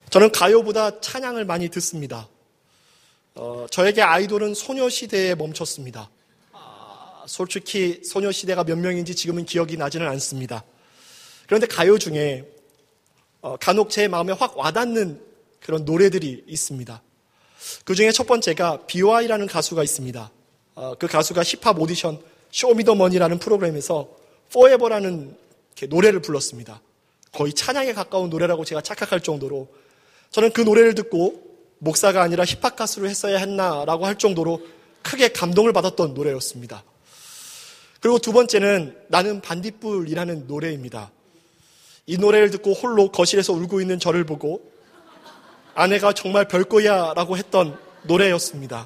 저는 가요보다 찬양을 많이 듣습니다. 저에게 아이돌은 소녀시대에 멈췄습니다. 솔직히 소녀시대가 몇 명인지 지금은 기억이 나지는 않습니다. 그런데 가요 중에 간혹 제 마음에 확 와닿는 그런 노래들이 있습니다. 그 중에 첫 번째가 BY라는 가수가 있습니다. 그 가수가 힙합 오디션 쇼미더머니라는 프로그램에서 Forever라는 노래를 불렀습니다. 거의 찬양에 가까운 노래라고 제가 착각할 정도로 저는 그 노래를 듣고 목사가 아니라 힙합 가수를 했어야 했나라고 할 정도로 크게 감동을 받았던 노래였습니다. 그리고 두 번째는 나는 반딧불이라는 노래입니다. 이 노래를 듣고 홀로 거실에서 울고 있는 저를 보고 아내가 정말 별거야 라고 했던 노래였습니다.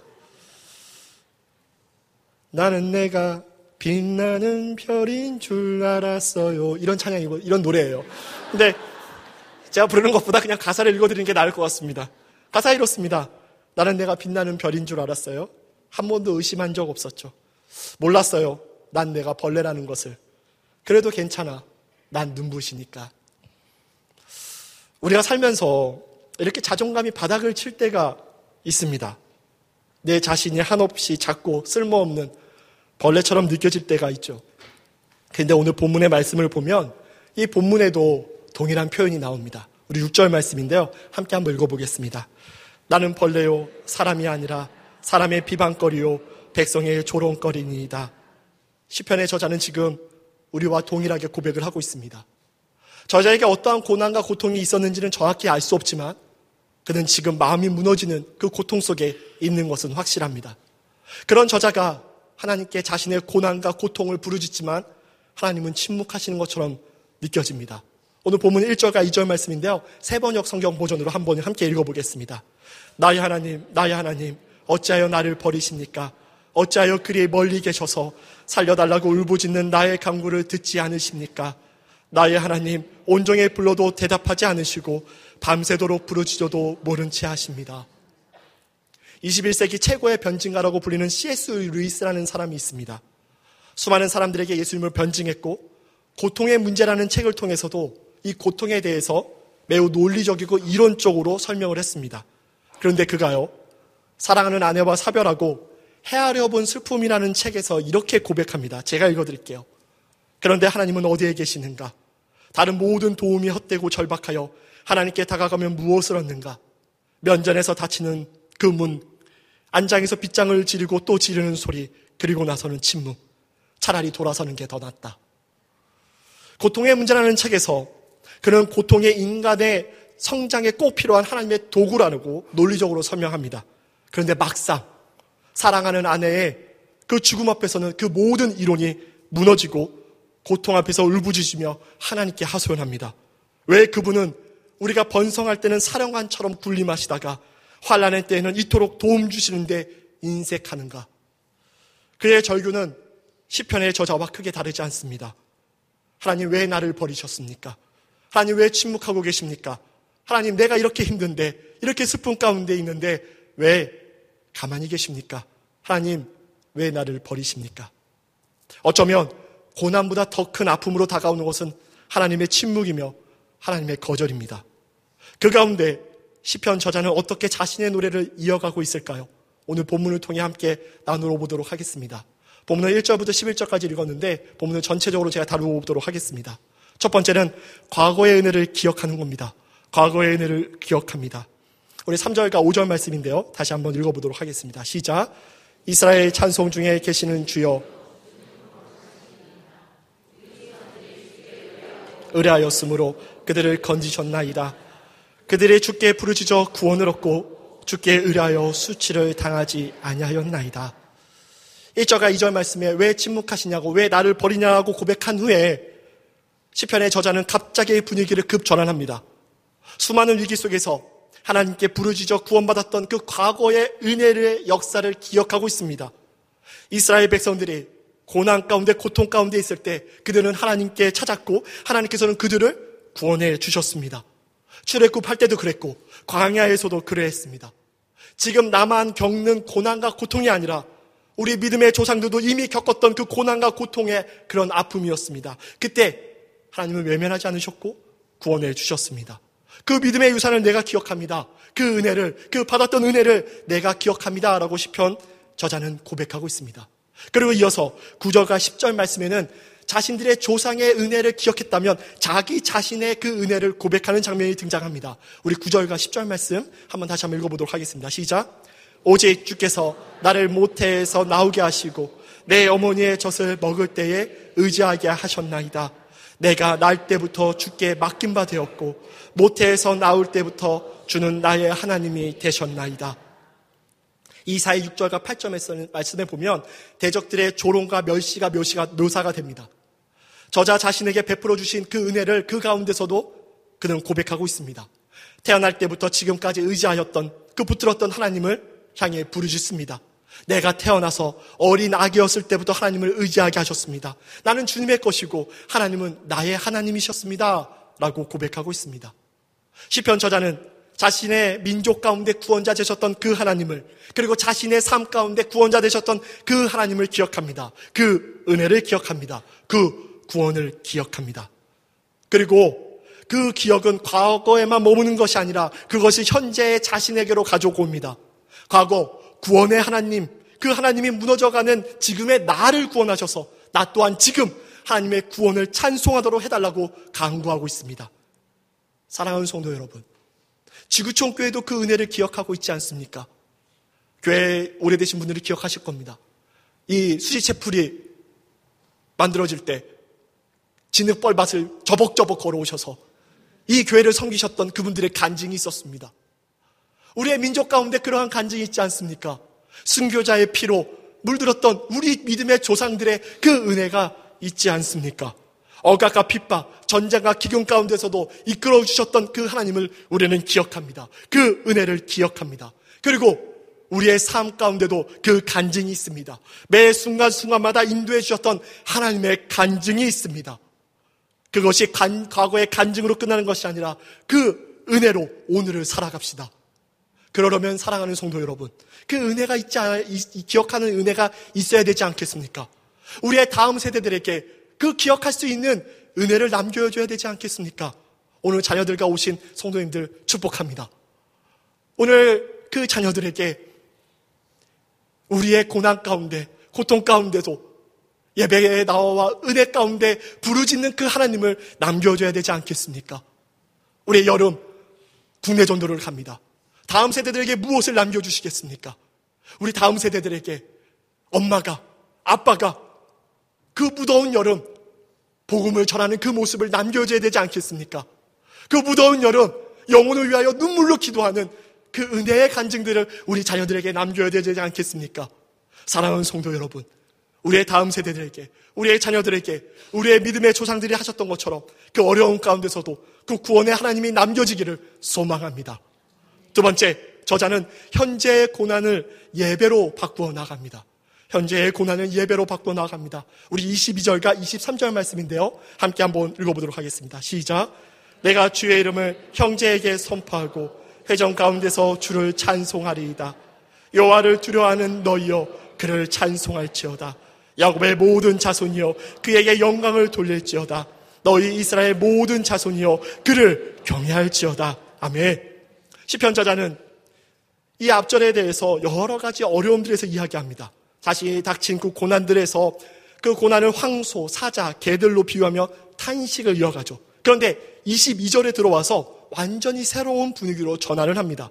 나는 내가 빛나는 별인 줄 알았어요. 이런 찬양이고 이런 노래예요. 근데 제가 부르는 것보다 그냥 가사를 읽어드리는 게 나을 것 같습니다. 가사 이렇습니다. 나는 내가 빛나는 별인 줄 알았어요. 한 번도 의심한 적 없었죠. 몰랐어요. 난 내가 벌레라는 것을. 그래도 괜찮아. 난 눈부시니까. 우리가 살면서 이렇게 자존감이 바닥을 칠 때가 있습니다. 내 자신이 한없이 작고 쓸모없는 벌레처럼 느껴질 때가 있죠. 그런데 오늘 본문의 말씀을 보면 이 본문에도 동일한 표현이 나옵니다. 우리 6절 말씀인데요. 함께 한번 읽어보겠습니다. 나는 벌레요 사람이 아니라 사람의 비방거리요 백성의 조롱거리니이다. 시편의 저자는 지금 우리와 동일하게 고백을 하고 있습니다. 저자에게 어떠한 고난과 고통이 있었는지는 정확히 알 수 없지만 그는 지금 마음이 무너지는 그 고통 속에 있는 것은 확실합니다. 그런 저자가 하나님께 자신의 고난과 고통을 부르짖지만 하나님은 침묵하시는 것처럼 느껴집니다. 오늘 본문 1절과 2절 말씀인데요. 세번역 성경 버전으로 한번 함께 읽어보겠습니다. 나의 하나님, 어찌하여 나를 버리십니까? 어찌하여 그리 멀리 계셔서 살려달라고 울부짖는 나의 간구를 듣지 않으십니까? 나의 하나님, 온종일 불러도 대답하지 않으시고 밤새도록 부르짖어도 모른 채 하십니다. 21세기 최고의 변증가라고 불리는 C.S. 루이스라는 사람이 있습니다. 수많은 사람들에게 예수님을 변증했고 고통의 문제라는 책을 통해서도 이 고통에 대해서 매우 논리적이고 이론적으로 설명을 했습니다. 그런데 그가요, 사랑하는 아내와 사별하고 헤아려 본 슬픔이라는 책에서 이렇게 고백합니다. 제가 읽어드릴게요. 그런데 하나님은 어디에 계시는가? 다른 모든 도움이 헛되고 절박하여 하나님께 다가가면 무엇을 얻는가? 면전에서 닫히는 그 문, 안장에서 빗장을 지르고 또 지르는 소리, 그리고 나서는 침묵. 차라리 돌아서는 게 더 낫다. 고통의 문제라는 책에서 그는 고통의 인간의 성장에 꼭 필요한 하나님의 도구라고 논리적으로 설명합니다. 그런데 막상 사랑하는 아내의 그 죽음 앞에서는 그 모든 이론이 무너지고 고통 앞에서 울부짖으며 하나님께 하소연합니다. 왜 그분은 우리가 번성할 때는 사령관처럼 군림하시다가 환난의 때에는 이토록 도움 주시는데 인색하는가? 그의 절규는 시편의 저자와 크게 다르지 않습니다. 하나님 왜 나를 버리셨습니까? 하나님 왜 침묵하고 계십니까? 하나님 내가 이렇게 힘든데 이렇게 슬픔 가운데 있는데 왜 가만히 계십니까? 하나님 왜 나를 버리십니까? 어쩌면 고난보다 더 큰 아픔으로 다가오는 것은 하나님의 침묵이며 하나님의 거절입니다. 그 가운데 시편 저자는 어떻게 자신의 노래를 이어가고 있을까요? 오늘 본문을 통해 함께 나누어 보도록 하겠습니다. 본문은 1절부터 11절까지 읽었는데 본문을 전체적으로 제가 다루어 보도록 하겠습니다. 첫 번째는 과거의 은혜를 기억하는 겁니다. 과거의 은혜를 기억합니다. 우리 3절과 5절 말씀인데요. 다시 한번 읽어보도록 하겠습니다. 시작. 이스라엘 찬송 중에 계시는 주여 의뢰하였으므로 그들을 건지셨나이다. 그들의 주께 부르짖어 구원을 얻고 주께 의뢰하여 수치를 당하지 아니하였나이다. 1절과 2절 말씀에 왜 침묵하시냐고 왜 나를 버리냐고 고백한 후에 시편의 저자는 갑자기 분위기를 급전환합니다. 수많은 위기 속에서 하나님께 부르짖어 구원받았던 그 과거의 은혜의 역사를 기억하고 있습니다. 이스라엘 백성들이 고난 가운데 고통 가운데 있을 때 그들은 하나님께 찾았고 하나님께서는 그들을 구원해 주셨습니다. 출애굽할 때도 그랬고 광야에서도 그랬습니다. 지금 나만 겪는 고난과 고통이 아니라 우리 믿음의 조상들도 이미 겪었던 그 고난과 고통의 그런 아픔이었습니다. 그때 하나님은 외면하지 않으셨고 구원해 주셨습니다. 그 믿음의 유산을 내가 기억합니다. 그 은혜를, 그 받았던 은혜를 내가 기억합니다. 라고 시편 저자는 고백하고 있습니다. 그리고 이어서 9절과 10절 말씀에는 자신들의 조상의 은혜를 기억했다면 자기 자신의 그 은혜를 고백하는 장면이 등장합니다. 우리 9절과 10절 말씀 한번 다시 한번 읽어보도록 하겠습니다. 시작. 오직 주께서 나를 모태에서 나오게 하시고 내 어머니의 젖을 먹을 때에 의지하게 하셨나이다. 내가 날 때부터 주께 맡긴 바 되었고 모태에서 나올 때부터 주는 나의 하나님이 되셨나이다. 이사야 6절과 8절 말씀에 보면 대적들의 조롱과 멸시가 묘사가 됩니다. 저자 자신에게 베풀어 주신 그 은혜를 그 가운데서도 그는 고백하고 있습니다. 태어날 때부터 지금까지 의지하였던 그 붙들었던 하나님을 향해 부르짖습니다. 내가 태어나서 어린 아기였을 때부터 하나님을 의지하게 하셨습니다. 나는 주님의 것이고 하나님은 나의 하나님이셨습니다. 라고 고백하고 있습니다. 시편 저자는 자신의 민족 가운데 구원자 되셨던 그 하나님을, 그리고 자신의 삶 가운데 구원자 되셨던 그 하나님을 기억합니다. 그 은혜를 기억합니다. 그 구원을 기억합니다. 그리고 그 기억은 과거에만 머무는 것이 아니라 그것이 현재의 자신에게로 가져오고 옵니다. 과거 구원의 하나님, 그 하나님이 무너져가는 지금의 나를 구원하셔서 나 또한 지금 하나님의 구원을 찬송하도록 해달라고 강구하고 있습니다. 사랑하는 성도 여러분, 지구촌 교회도 그 은혜를 기억하고 있지 않습니까? 교회 오래되신 분들이 기억하실 겁니다. 이 수지채풀이 만들어질 때 진흙벌밭을 저벅저벅 걸어오셔서 이 교회를 섬기셨던 그분들의 간증이 있었습니다. 우리의 민족 가운데 그러한 간증이 있지 않습니까? 순교자의 피로 물들었던 우리 믿음의 조상들의 그 은혜가 있지 않습니까? 억압과 핍박, 전쟁과 기근 가운데서도 이끌어 주셨던 그 하나님을 우리는 기억합니다. 그 은혜를 기억합니다. 그리고 우리의 삶 가운데도 그 간증이 있습니다. 매 순간순간마다 인도해 주셨던 하나님의 간증이 있습니다. 그것이 과거의 간증으로 끝나는 것이 아니라 그 은혜로 오늘을 살아갑시다. 그러려면 사랑하는 성도 여러분, 그 은혜가 기억하는 은혜가 있어야 되지 않겠습니까? 우리의 다음 세대들에게 그 기억할 수 있는 은혜를 남겨줘야 되지 않겠습니까? 오늘 자녀들과 오신 성도님들 축복합니다. 오늘 그 자녀들에게 우리의 고난 가운데, 고통 가운데도 예배에 나와 은혜 가운데 부르짖는 그 하나님을 남겨줘야 되지 않겠습니까? 우리 여름 국내 전도를 갑니다. 다음 세대들에게 무엇을 남겨주시겠습니까? 우리 다음 세대들에게 엄마가, 아빠가 그 무더운 여름 복음을 전하는 그 모습을 남겨줘야 되지 않겠습니까? 그 무더운 여름 영혼을 위하여 눈물로 기도하는 그 은혜의 간증들을 우리 자녀들에게 남겨야 되지 않겠습니까? 사랑하는 성도 여러분, 우리의 다음 세대들에게, 우리의 자녀들에게 우리의 믿음의 조상들이 하셨던 것처럼 그 어려운 가운데서도 그 구원의 하나님이 남겨지기를 소망합니다. 두 번째, 저자는 현재의 고난을 예배로 바꾸어 나갑니다. 현재의 고난을 예배로 바꾸어 나갑니다. 우리 22절과 23절 말씀인데요, 함께 한번 읽어보도록 하겠습니다. 시작. 내가 주의 이름을 형제에게 선포하고 회정 가운데서 주를 찬송하리이다. 여호와를 두려워하는 너희여 그를 찬송할지어다. 야곱의 모든 자손이여 그에게 영광을 돌릴지어다. 너희 이스라엘 모든 자손이여 그를 경외할지어다. 아멘. 시편 저자는 이 앞절에 대해서 여러 가지 어려움들에서 이야기합니다. 자신이 닥친 그 고난들에서 그 고난을 황소, 사자, 개들로 비유하며 탄식을 이어가죠. 그런데 22절에 들어와서 완전히 새로운 분위기로 전환을 합니다.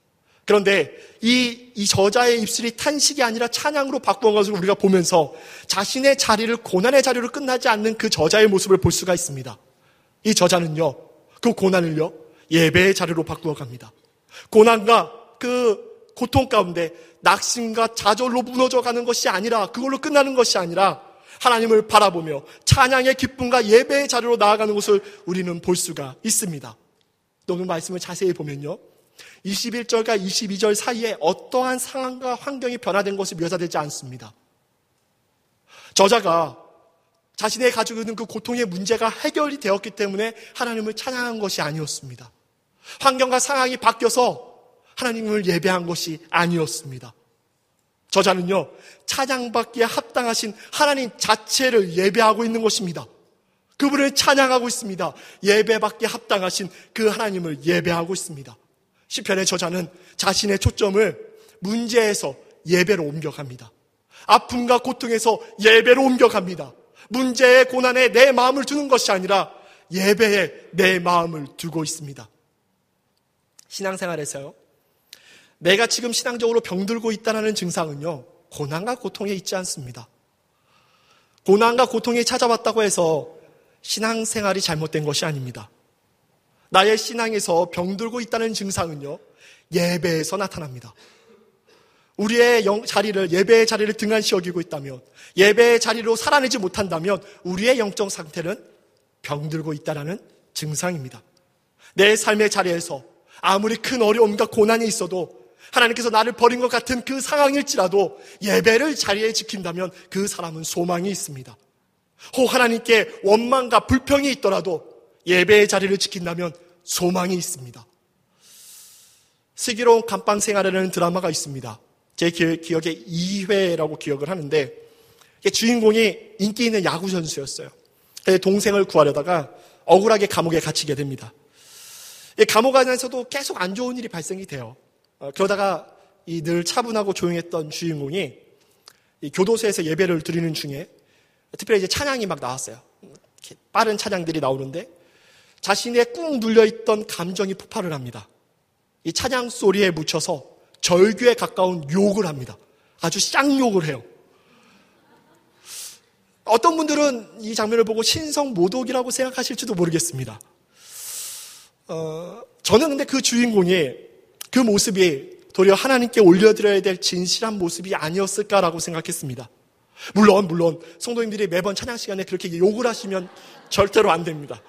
그런데 이 저자의 입술이 탄식이 아니라 찬양으로 바꾸는 것을 우리가 보면서 자신의 자리를, 고난의 자리로 끝나지 않는 그 저자의 모습을 볼 수가 있습니다. 이 저자는요, 그 고난을요, 예배의 자리로 바꾸어 갑니다. 고난과 그 고통 가운데 낙심과 좌절로 무너져가는 것이 아니라, 그걸로 끝나는 것이 아니라 하나님을 바라보며 찬양의 기쁨과 예배의 자리로 나아가는 것을 우리는 볼 수가 있습니다. 오늘 말씀을 자세히 보면요, 21절과 22절 사이에 어떠한 상황과 환경이 변화된 것이 묘사되지 않습니다. 저자가 자신의 가지고 있는 그 고통의 문제가 해결이 되었기 때문에 하나님을 찬양한 것이 아니었습니다. 환경과 상황이 바뀌어서 하나님을 예배한 것이 아니었습니다. 저자는요, 찬양받기에 합당하신 하나님 자체를 예배하고 있는 것입니다. 그분을 찬양하고 있습니다. 예배받기에 합당하신 그 하나님을 예배하고 있습니다. 시편의 저자는 자신의 초점을 문제에서 예배로 옮겨갑니다. 아픔과 고통에서 예배로 옮겨갑니다. 문제의 고난에 내 마음을 두는 것이 아니라 예배에 내 마음을 두고 있습니다. 신앙생활에서요, 내가 지금 신앙적으로 병들고 있다는 증상은요, 고난과 고통에 있지 않습니다. 고난과 고통이 찾아왔다고 해서 신앙생활이 잘못된 것이 아닙니다. 나의 신앙에서 병들고 있다는 증상은요, 예배에서 나타납니다. 우리의 자리를, 예배의 자리를 등한시 여기고 있다면, 예배의 자리로 살아내지 못한다면 우리의 영적 상태는 병들고 있다는 증상입니다. 내 삶의 자리에서 아무리 큰 어려움과 고난이 있어도 하나님께서 나를 버린 것 같은 그 상황일지라도 예배를 자리에 지킨다면 그 사람은 소망이 있습니다. 혹 하나님께 원망과 불평이 있더라도 예배의 자리를 지킨다면 소망이 있습니다. 슬기로운 감방 생활이라는 드라마가 있습니다. 제 기억에 2회라고 기억을 하는데, 주인공이 인기 있는 야구 선수였어요. 동생을 구하려다가 억울하게 감옥에 갇히게 됩니다. 감옥 안에서도 계속 안 좋은 일이 발생이 돼요. 그러다가 이 늘 차분하고 조용했던 주인공이 이 교도소에서 예배를 드리는 중에 특별히 이제 찬양이 막 나왔어요. 이렇게 빠른 찬양들이 나오는데 자신의 꾹 눌려있던 감정이 폭발을 합니다. 이 찬양 소리에 묻혀서 절규에 가까운 욕을 합니다. 아주 쌍욕을 해요. 어떤 분들은 이 장면을 보고 신성모독이라고 생각하실지도 모르겠습니다. 저는 근데 그 주인공이 그 모습이 도리어 하나님께 올려드려야 될 진실한 모습이 아니었을까라고 생각했습니다. 물론 성도님들이 매번 찬양 시간에 그렇게 욕을 하시면 절대로 안 됩니다.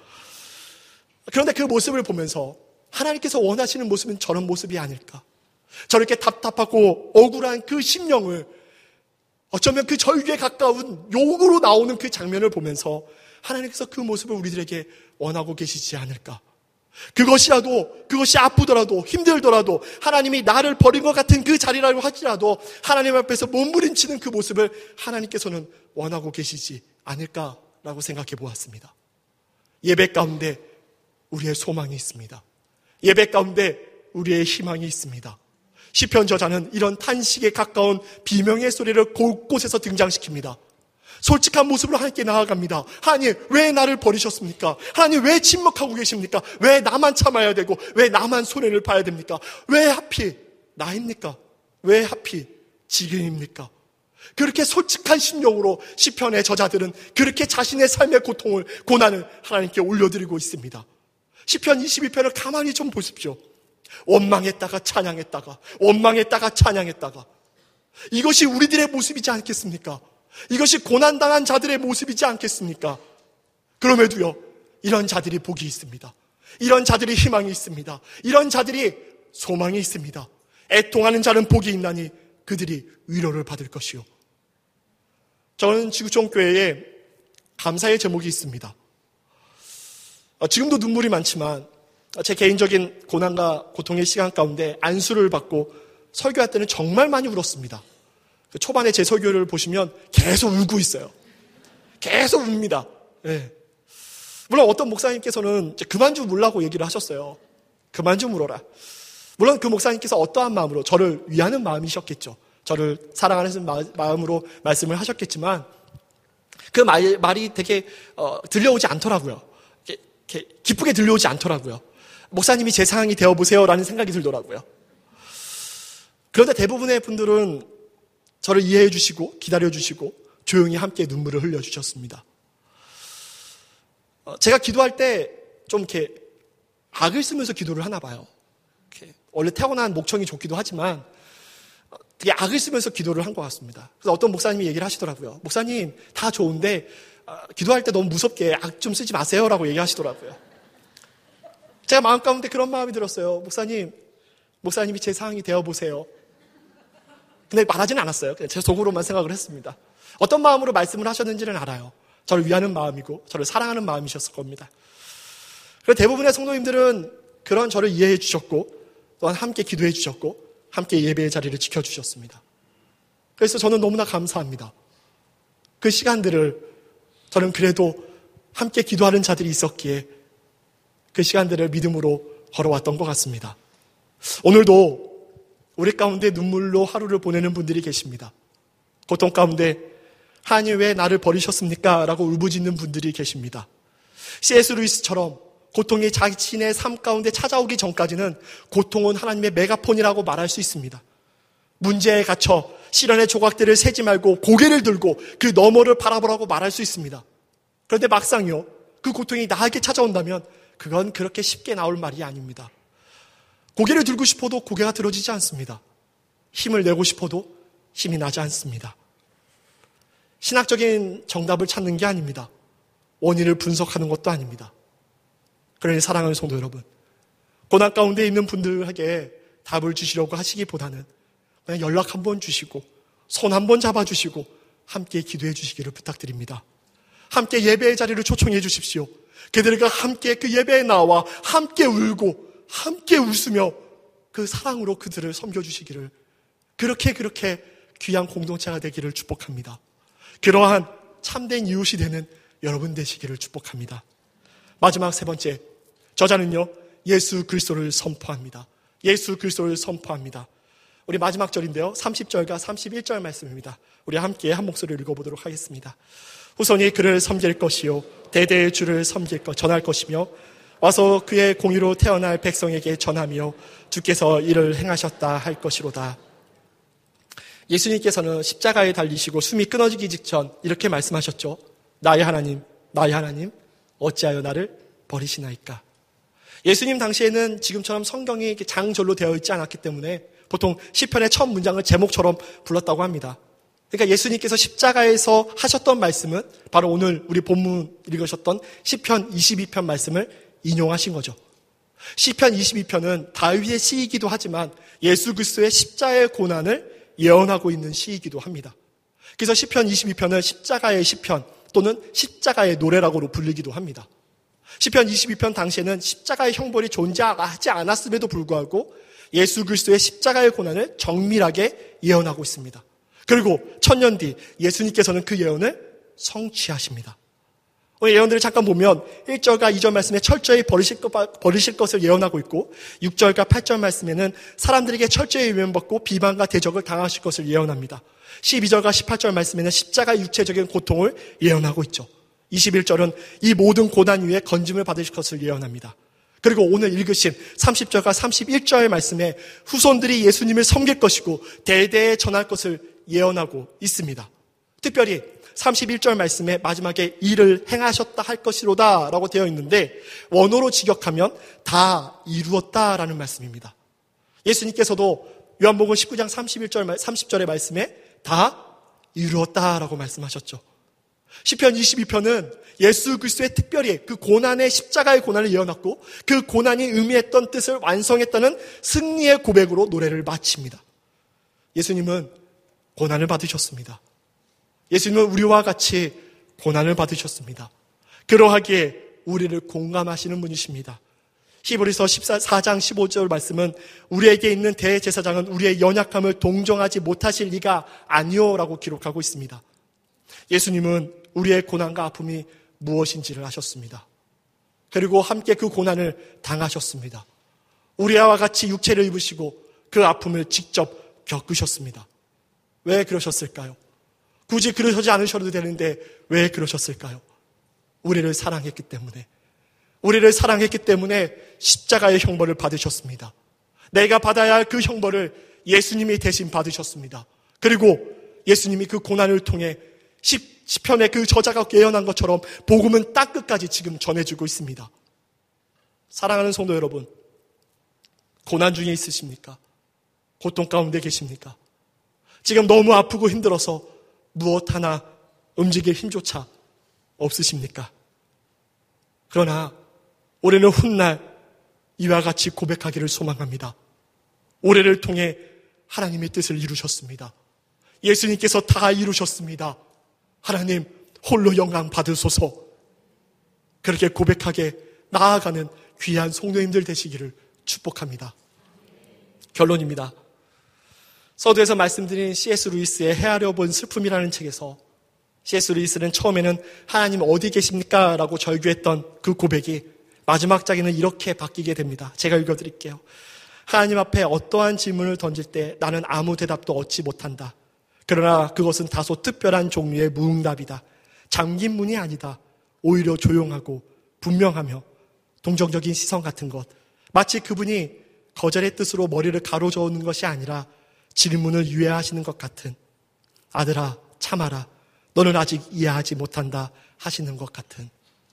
그런데 그 모습을 보면서 하나님께서 원하시는 모습은 저런 모습이 아닐까. 저렇게 답답하고 억울한 그 심령을 어쩌면 그 절규에 가까운 욕으로 나오는 그 장면을 보면서 하나님께서 그 모습을 우리들에게 원하고 계시지 않을까. 그것이 아프더라도 힘들더라도 하나님이 나를 버린 것 같은 그 자리라고 할지라도 하나님 앞에서 몸부림치는 그 모습을 하나님께서는 원하고 계시지 않을까라고 생각해 보았습니다. 예배 가운데 우리의 소망이 있습니다. 예배 가운데 우리의 희망이 있습니다. 시편 저자는 이런 탄식에 가까운 비명의 소리를 곳곳에서 등장시킵니다. 솔직한 모습으로 하나님께 나아갑니다. 하나님, 왜 나를 버리셨습니까? 하나님, 왜 침묵하고 계십니까? 왜 나만 참아야 되고 왜 나만 손해를 봐야 됩니까? 왜 하필 나입니까? 왜 하필 지금입니까? 그렇게 솔직한 심령으로 시편의 저자들은 그렇게 자신의 삶의 고통을, 고난을 하나님께 올려드리고 있습니다. 시편 22편을 가만히 좀 보십시오. 원망했다가 찬양했다가, 원망했다가 찬양했다가. 이것이 우리들의 모습이지 않겠습니까? 이것이 고난당한 자들의 모습이지 않겠습니까? 그럼에도요, 이런 자들이 복이 있습니다. 이런 자들이 희망이 있습니다. 이런 자들이 소망이 있습니다. 애통하는 자는 복이 있나니 그들이 위로를 받을 것이요. 저는 지구촌교회에 감사의 제목이 있습니다. 지금도 눈물이 많지만 제 개인적인 고난과 고통의 시간 가운데 안수를 받고 설교할 때는 정말 많이 울었습니다. 초반에 제 설교를 보시면 계속 울고 있어요. 계속 웁니다. 네. 물론 어떤 목사님께서는 그만 좀 울라고 얘기를 하셨어요. 그만 좀 울어라. 물론 그 목사님께서 어떠한 마음으로, 저를 위하는 마음이셨겠죠. 저를 사랑하는 마음으로 말씀을 하셨겠지만 그 말이 되게 들려오지 않더라고요. 이렇게 기쁘게 들려오지 않더라고요. 목사님이 제 상황이 되어보세요라는 생각이 들더라고요. 그런데 대부분의 분들은 저를 이해해 주시고 기다려 주시고 조용히 함께 눈물을 흘려 주셨습니다. 제가 기도할 때 좀 이렇게 악을 쓰면서 기도를 하나 봐요. 이렇게 원래 태어난 목청이 좋기도 하지만 되게 악을 쓰면서 기도를 한 것 같습니다. 그래서 어떤 목사님이 얘기를 하시더라고요. 목사님, 다 좋은데 기도할 때 너무 무섭게 악 좀 쓰지 마세요라고 얘기하시더라고요. 제가 마음 가운데 그런 마음이 들었어요. 목사님이 제 상황이 되어보세요. 근데 말하지는 않았어요. 그냥 제 속으로만 생각을 했습니다. 어떤 마음으로 말씀을 하셨는지는 알아요. 저를 위하는 마음이고 저를 사랑하는 마음이셨을 겁니다. 그래서 대부분의 성도님들은 그런 저를 이해해 주셨고 또한 함께 기도해 주셨고 함께 예배의 자리를 지켜주셨습니다. 그래서 저는 너무나 감사합니다. 그 시간들을 저는 그래도 함께 기도하는 자들이 있었기에 그 시간들을 믿음으로 걸어왔던 것 같습니다. 오늘도 우리 가운데 눈물로 하루를 보내는 분들이 계십니다. 고통 가운데 하나님 왜 나를 버리셨습니까? 라고 울부짖는 분들이 계십니다. C.S. 루이스처럼 고통이 자신의 삶 가운데 찾아오기 전까지는 고통은 하나님의 메가폰이라고 말할 수 있습니다. 문제에 갇혀 시련의 조각들을 세지 말고 고개를 들고 그 너머를 바라보라고 말할 수 있습니다. 그런데 막상요, 그 고통이 나에게 찾아온다면 그건 그렇게 쉽게 나올 말이 아닙니다. 고개를 들고 싶어도 고개가 들어지지 않습니다. 힘을 내고 싶어도 힘이 나지 않습니다. 신학적인 정답을 찾는 게 아닙니다. 원인을 분석하는 것도 아닙니다. 그러니 사랑하는 성도 여러분, 고난 가운데 있는 분들에게 답을 주시려고 하시기보다는 그냥 연락 한번 주시고 손 한번 잡아주시고 함께 기도해 주시기를 부탁드립니다. 함께 예배의 자리를 초청해 주십시오. 그들과 함께 그 예배에 나와 함께 울고 함께 웃으며 그 사랑으로 그들을 섬겨주시기를, 그렇게 귀한 공동체가 되기를 축복합니다. 그러한 참된 이웃이 되는 여러분 되시기를 축복합니다. 마지막 세 번째, 저자는요, 예수 그리스도를 선포합니다. 예수 그리스도를 선포합니다. 우리 마지막 절인데요, 30절과 31절 말씀입니다. 우리 함께 한 목소리를 읽어보도록 하겠습니다. 후손이 그를 섬길 것이요 대대의 주를 전할 것이며 와서 그의 공의로 태어날 백성에게 전하며 주께서 이를 행하셨다 할 것이로다. 예수님께서는 십자가에 달리시고 숨이 끊어지기 직전 이렇게 말씀하셨죠. 나의 하나님, 나의 하나님, 어찌하여 나를 버리시나이까. 예수님 당시에는 지금처럼 성경이 이렇게 장절로 되어 있지 않았기 때문에 보통 시편의 첫 문장을 제목처럼 불렀다고 합니다. 그러니까 예수님께서 십자가에서 하셨던 말씀은 바로 오늘 우리 본문 읽으셨던 시편 22편 말씀을 인용하신 거죠. 시편 22편은 다윗의 시이기도 하지만 예수 그리스도의 십자가의 고난을 예언하고 있는 시이기도 합니다. 그래서 시편 22편은 십자가의 시편 또는 십자가의 노래라고 불리기도 합니다. 시편 22편 당시에는 십자가의 형벌이 존재하지 않았음에도 불구하고 예수 그리스도의 십자가의 고난을 정밀하게 예언하고 있습니다. 그리고 천년 뒤 예수님께서는 그 예언을 성취하십니다. 오늘 예언들을 잠깐 보면 1절과 2절 말씀에 철저히 버리실 것을 예언하고 있고 6절과 8절 말씀에는 사람들에게 철저히 외면받고 비방과 대적을 당하실 것을 예언합니다. 12절과 18절 말씀에는 십자가의 육체적인 고통을 예언하고 있죠. 21절은 이 모든 고난 위에 건짐을 받으실 것을 예언합니다. 그리고 오늘 읽으신 30절과 31절 말씀에 후손들이 예수님을 섬길 것이고 대대에 전할 것을 예언하고 있습니다. 특별히 31절 말씀에 마지막에 이를 행하셨다 할 것이로다 라고 되어 있는데 원어로 직역하면 다 이루었다라는 말씀입니다. 예수님께서도 요한복음 19장 30절의 말씀에 다 이루었다라고 말씀하셨죠. 시편 22편은 예수 그리스도의 특별히 그 고난의 십자가의 고난을 예언했고 그 고난이 의미했던 뜻을 완성했다는 승리의 고백으로 노래를 마칩니다. 예수님은 고난을 받으셨습니다. 예수님은 우리와 같이 고난을 받으셨습니다. 그러하기에 우리를 공감하시는 분이십니다. 히브리서 14장 15절 말씀은 우리에게 있는 대제사장은 우리의 연약함을 동정하지 못하실 리가 아니오라고 기록하고 있습니다. 예수님은 우리의 고난과 아픔이 무엇인지를 아셨습니다. 그리고 함께 그 고난을 당하셨습니다. 우리와 같이 육체를 입으시고 그 아픔을 직접 겪으셨습니다. 왜 그러셨을까요? 굳이 그러지 않으셔도 되는데 왜 그러셨을까요? 우리를 사랑했기 때문에. 우리를 사랑했기 때문에 십자가의 형벌을 받으셨습니다. 내가 받아야 할 그 형벌을 예수님이 대신 받으셨습니다. 그리고 예수님이 그 고난을 통해 시편의 그 저자가 예언한 것처럼 복음은 땅 끝까지 지금 전해주고 있습니다. 사랑하는 성도 여러분, 고난 중에 있으십니까? 고통 가운데 계십니까? 지금 너무 아프고 힘들어서 무엇 하나 움직일 힘조차 없으십니까? 그러나 올해는 훗날 이와 같이 고백하기를 소망합니다. 올해를 통해 하나님의 뜻을 이루셨습니다. 예수님께서 다 이루셨습니다. 하나님 홀로 영광 받으소서. 그렇게 고백하게 나아가는 귀한 성도님들 되시기를 축복합니다. 결론입니다. 서두에서 말씀드린 C.S. 루이스의 헤아려 본 슬픔이라는 책에서 C.S. 루이스는 처음에는 하나님 어디 계십니까? 라고 절규했던 그 고백이 마지막 장에는 이렇게 바뀌게 됩니다. 제가 읽어드릴게요. 하나님 앞에 어떠한 질문을 던질 때 나는 아무 대답도 얻지 못한다. 그러나 그것은 다소 특별한 종류의 무응답이다. 잠긴 문이 아니다. 오히려 조용하고 분명하며 동정적인 시선 같은 것. 마치 그분이 거절의 뜻으로 머리를 가로저는 것이 아니라 질문을 유예하시는 것 같은, 아들아 참아라. 너는 아직 이해하지 못한다 하시는 것 같은.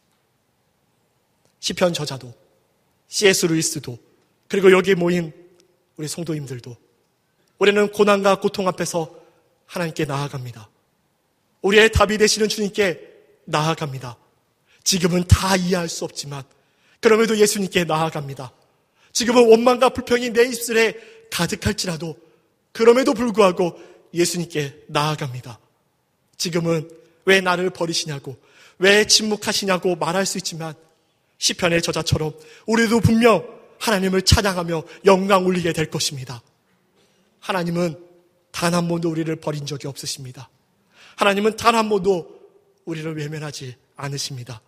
시편 저자도, C.S. 루이스도, 그리고 여기에 모인 우리 성도님들도 우리는 고난과 고통 앞에서 하나님께 나아갑니다. 우리의 답이 되시는 주님께 나아갑니다. 지금은 다 이해할 수 없지만 그럼에도 예수님께 나아갑니다. 지금은 원망과 불평이 내 입술에 가득할지라도 그럼에도 불구하고 예수님께 나아갑니다. 지금은 왜 나를 버리시냐고, 왜 침묵하시냐고 말할 수 있지만 시편의 저자처럼 우리도 분명 하나님을 찬양하며 영광 올리게 될 것입니다. 하나님은 단 한 번도 우리를 버린 적이 없으십니다. 하나님은 단 한 번도 우리를 외면하지 않으십니다.